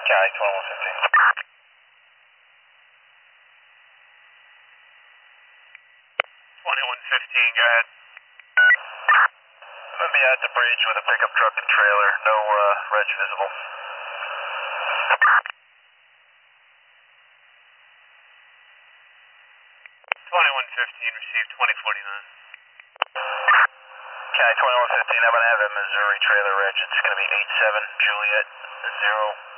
County 2115. 2115, go ahead. I'm going to be at the bridge with a pickup truck and trailer. No reg visible. 2115, received 2049. County 2115, I'm going to have a Missouri trailer reg. It's going to be 87 Juliet 0